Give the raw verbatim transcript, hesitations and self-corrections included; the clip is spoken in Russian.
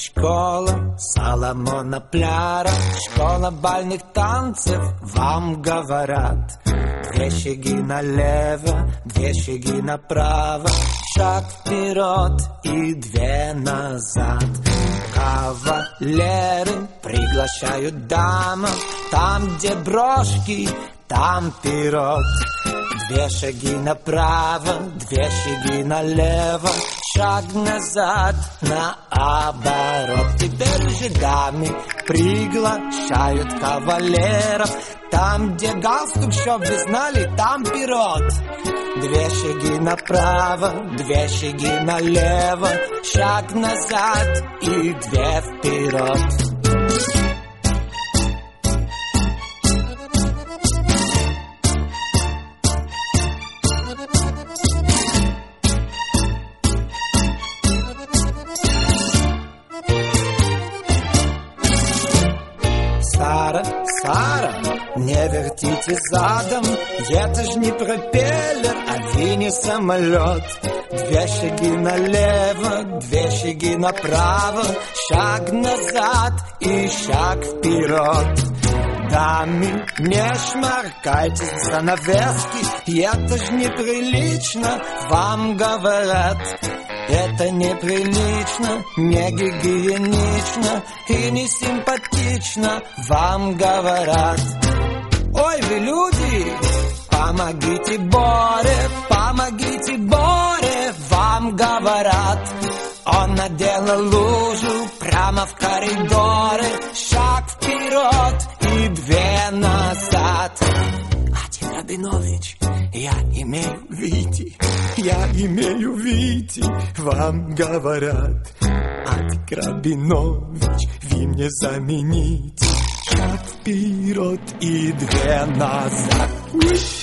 Школа Соломона Пляра, школа бальных танцев, вам говорят. Две шаги налево, две шаги направо, шаг вперед и две назад. Кавалеры приглашают дамов, там, где брошки, там вперед. Две шаги направо, две шаги налево, шаг назад, наоборот. Теперь же дамы приглашают кавалеров, там, где галстук, чтоб вы знали, там вперед. Две шаги направо, две шаги налево, шаг назад и две вперед. Сара, Сара, не вертите задом, это ж не пропеллер, а не самолет. Две шаги налево, две шаги направо, шаг назад и шаг вперед. Дамы, не шмаркайтесь в занавески, это ж неприлично, вам говорят. Это неприлично, не гигиенично и не симпатично, вам говорят. Ой, вы люди, помогите Боре, помогите Боре, вам говорят. Он наделал лужу прямо в коридоре, шаг вперед и две назад. Один Рабинович, я имею видеть, я имею видеть, вам говорят. Адик Рабинович, вы мне замените. Шаг вперед и две назад.